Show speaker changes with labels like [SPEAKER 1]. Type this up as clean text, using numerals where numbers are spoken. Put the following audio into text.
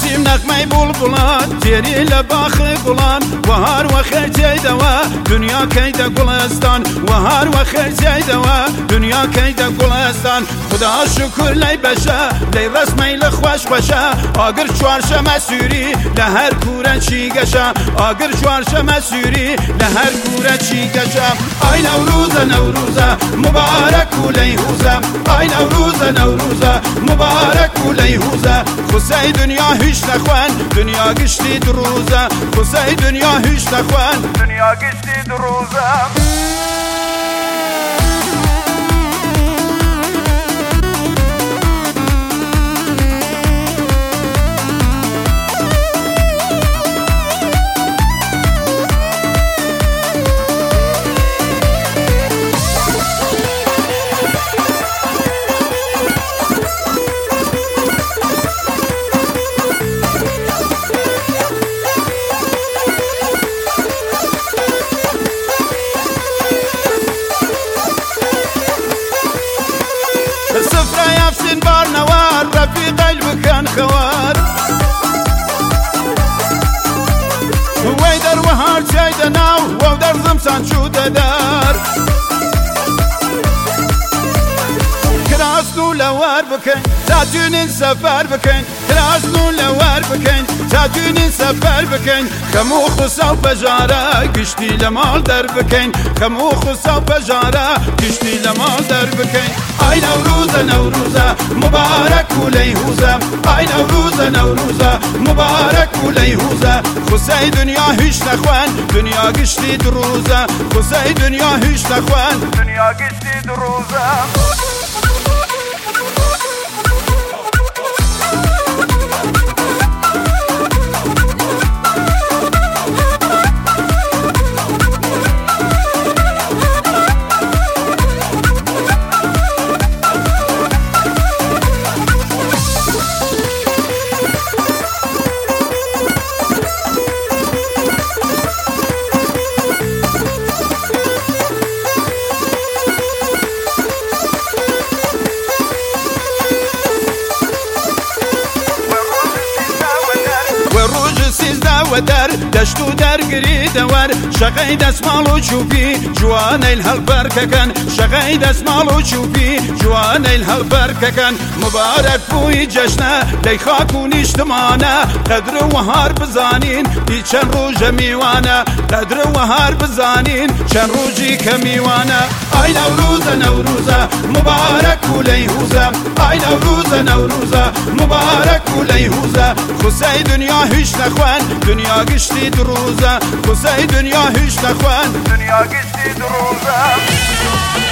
[SPEAKER 1] نسیم نغمه بلبلان تیری لباخ گلان و هر وخر جیدوا دنیا کید گلستان و هر وخر جیدوا دنیا کید گلستان خدا شکر لی بشه لی رسمی لخوش بشه آگر چوارشه مسوری لهر کوره چی گشه آگر چوارشه مسوری لهر کوره چی گشه آی نوروزه نوروزه مبارک و لیهوزه آی نوروزه نوروزه مبارک و لیهوزه خسی دنیا هیچ نخوان دنیا گشتی دروزه خسی دنیا هیچ نخوان دنیا گشتی دروزه سفرة يافسين بار نوار رفيق المكان خوار ويدر وهار شايد ناو ودر زمسان شو دار كراسنو لوار بكين تاجون سفر بكين كراسنو لوار بكين تاجون سفر بكين خمو خصا بجارة كشتي لمال در بكين خمو خصا بجارة كشتي لمال در بكين آی نوروزه نوروزه مبارک و لیهوزه آی نوروزه نوروزه مبارک و لیهوزه خسی دنیا هیچ نخوان دنیا گشتی دروزه خسی دنیا هیچ نخوان دنیا گشتی دروزه ودر دشتو در گری دور شقی دسمالو چوبی جوان الهل برککن شقی دسمالو چوبی جوان الهل برککن مبارک بوی جشنه لی خاکون اجتماعنا قدر وهار بزانین دی چند روز میوانه قدر وهار بزانین چند روزی کمیوانه آی نوروزه نوروزه مبارک و لیهوزه آی نوروزه نوروزه مبارک و لیهوزه خسی دنیا هیچ نخوان دنیا گشتی دروزه خسی دنیا هیچ نخوان دنیا گشتی دروزه